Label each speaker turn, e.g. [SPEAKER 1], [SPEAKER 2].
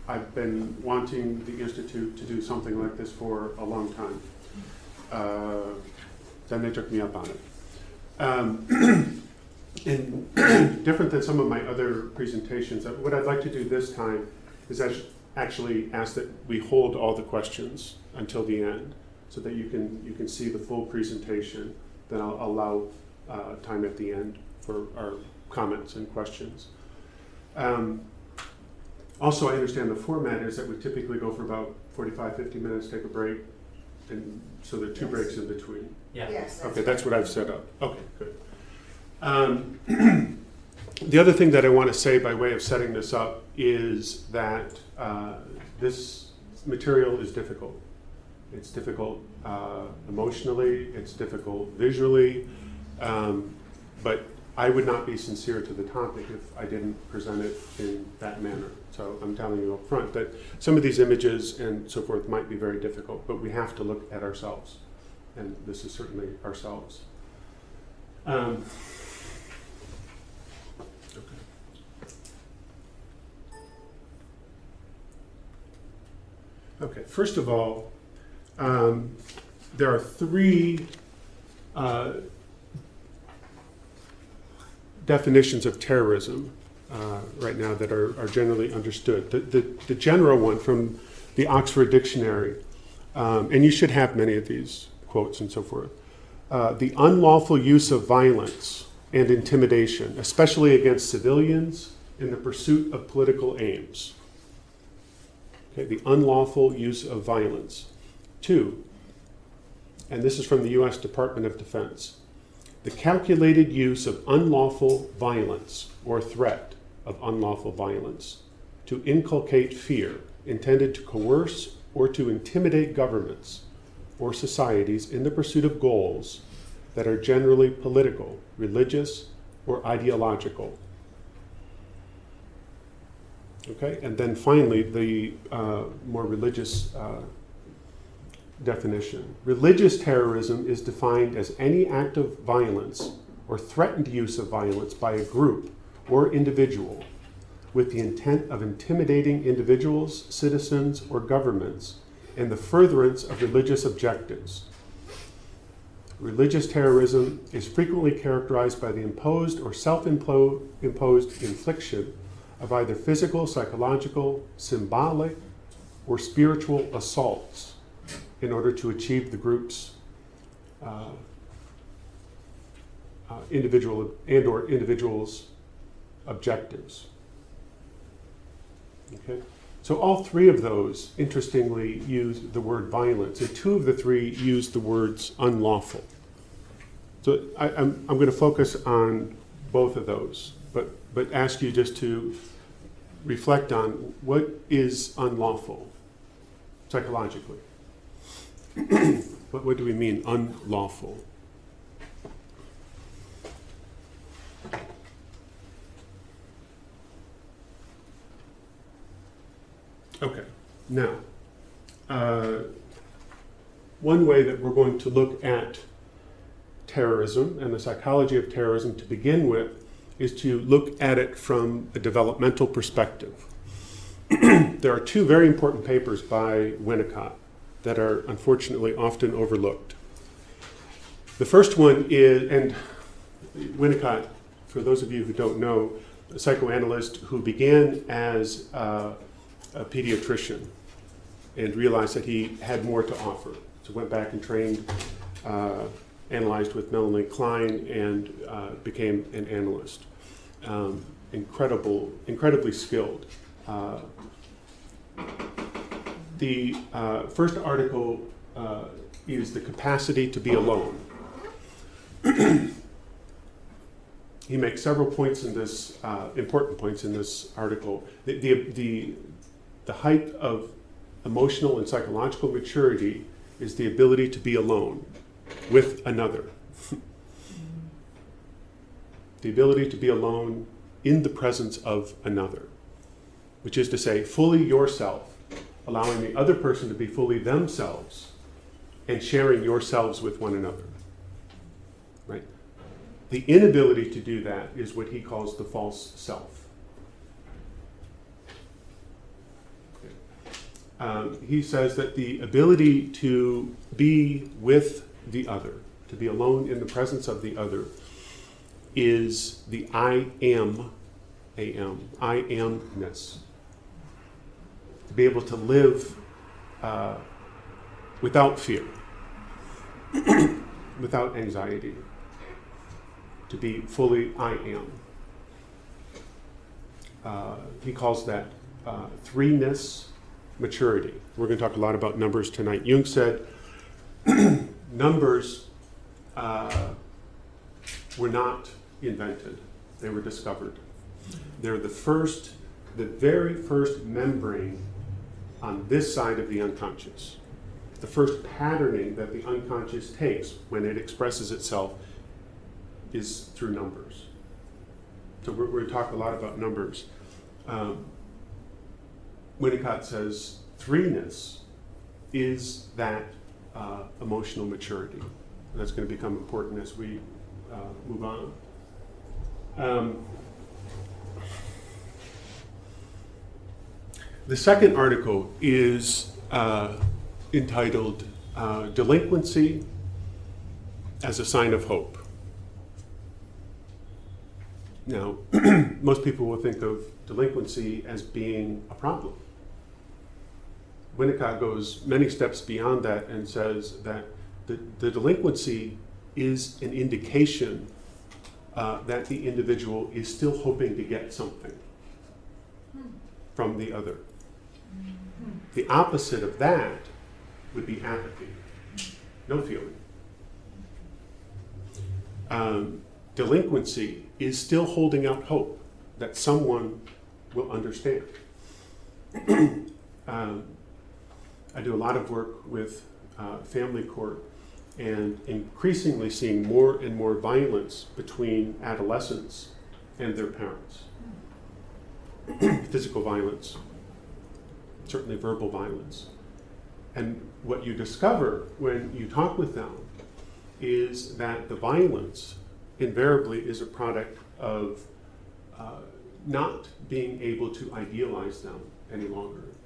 [SPEAKER 1] I've been wanting the Institute to do something like this for a long time. Then they took me up on it. And different than some of my other presentations, what I'd like to do this time is actually ask that we hold all the questions until the end, so that you can see the full presentation. Then I'll allow time at the end for our comments and questions. Also, I understand the format is that we typically go for about 45, 50 minutes, take a break, and so there are two breaks in between.
[SPEAKER 2] Yeah.
[SPEAKER 3] Yes.
[SPEAKER 1] Okay, that's what I've set up. Okay, good. The other thing that I want to say by way of setting this up is that this material is difficult. It's difficult emotionally, it's difficult visually, but I would not be sincere to the topic if I didn't present it in that manner. So I'm telling you up front that some of these images and so forth might be very difficult, but we have to look at ourselves, and this is certainly ourselves. Okay, first of all, there are three definitions of terrorism right now that are generally understood. The general one from the Oxford Dictionary, and you should have many of these quotes and so forth, the unlawful use of violence and intimidation, especially against civilians in the pursuit of political aims. Okay, the unlawful use of violence. 2, and this is from the U.S. Department of Defense, the calculated use of unlawful violence or threat of unlawful violence to inculcate fear intended to coerce or to intimidate governments or societies in the pursuit of goals that are generally political, religious, or ideological. Okay, and then finally, the more religious definition. Religious terrorism is defined as any act of violence or threatened use of violence by a group or individual with the intent of intimidating individuals, citizens, or governments in the furtherance of religious objectives. Religious terrorism is frequently characterized by the imposed or self-imposed infliction of either physical, psychological, symbolic, or spiritual assaults in order to achieve the group's individual and or individuals' objectives. Okay? So all three of those, interestingly, use the word violence, and 2 of the 3 use the words unlawful. So I'm going to focus on both of those, but ask you just to reflect on what is unlawful psychologically. What do we mean, unlawful? Okay, now, one way that we're going to look at terrorism and the psychology of terrorism to begin with is to look at it from a developmental perspective. There are 2 very important papers by Winnicott that are unfortunately often overlooked. The first one is, and Winnicott, for those of you who don't know, a psychoanalyst who began as a pediatrician and realized that he had more to offer. So went back and trained, analyzed with Melanie Klein, and became an analyst. Incredibly skilled. The first article is The Capacity to Be Alone. He makes several points in this, important points in this article. The height of emotional and psychological maturity is the ability to be alone with another. The ability to be alone in the presence of another, which is to say, fully yourself, allowing the other person to be fully themselves and sharing yourselves with one another. Right? The inability to do that is what he calls the false self. Okay. he says that the ability to be with the other, to be alone in the presence of the other, is the I amness. To be able to live without fear, without anxiety, to be fully I am. He calls that threeness maturity. We're going to talk a lot about numbers tonight. Jung said numbers were not invented, they were discovered. They're the very first membrane on this side of the unconscious. The first patterning that the unconscious takes when it expresses itself is through numbers. So we're going to talk a lot about numbers. Winnicott says threeness is that emotional maturity. And that's going to become important as we move on. The second article is entitled Delinquency as a Sign of Hope. Now, most people will think of delinquency as being a problem. Winnicott goes many steps beyond that and says that the delinquency is an indication that the individual is still hoping to get something from the other. The opposite of that would be apathy, no feeling. Delinquency is still holding out hope that someone will understand. I do a lot of work with family court and increasingly seeing more and more violence between adolescents and their parents. Physical violence, certainly verbal violence. And what you discover when you talk with them is that the violence invariably is a product of not being able to idealize them any longer.